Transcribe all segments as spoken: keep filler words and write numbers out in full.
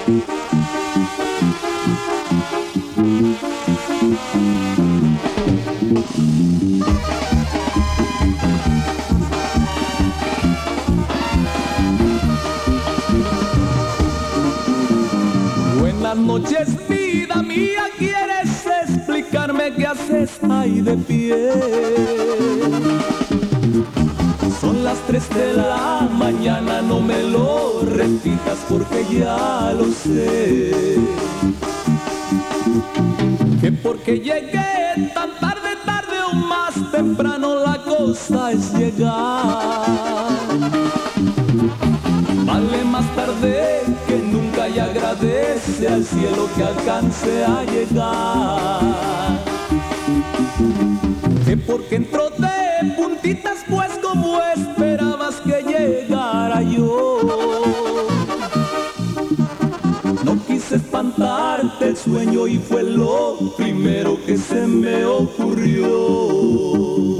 Buenas noches, vida mía, ¿quieres explicarme qué haces ahí de pie? Son las tres de la mañana, no me lo repitas porque ya lo sé. Que porque llegué tan tarde, tarde o más temprano, la cosa es llegar. Vale más tarde que nunca, y agradece al cielo que alcance a llegar. Que porque entró de puntitas, pues como esperabas que llegara yo. No quise espantarte el sueño y fue lo primero que se me ocurrió.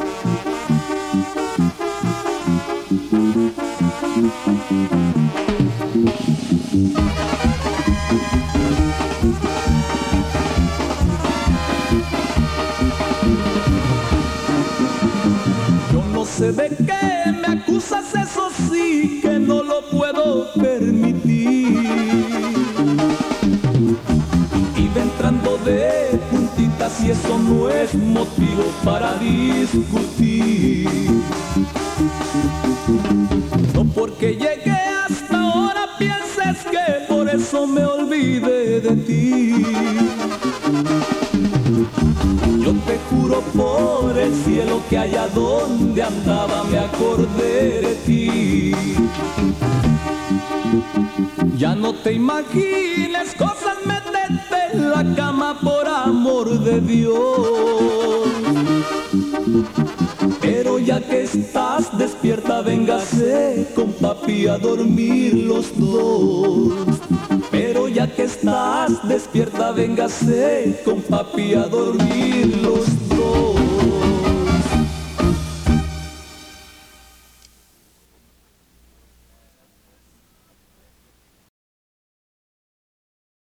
No sé de qué me acusas, eso sí que no lo puedo permitir. Iba entrando de puntitas y eso no es motivo para discutir. No porque llegué hasta ahora pienses que por eso me olvidé de ti. Yo te juro por el cielo que allá donde andaba me acordé de ti. Ya no te imagines cosas, métete en la cama por amor de Dios. Pero ya que estás despierta, véngase con papi a dormir los dos. Pero ya que estás despierta, véngase con papi a dormir los dos.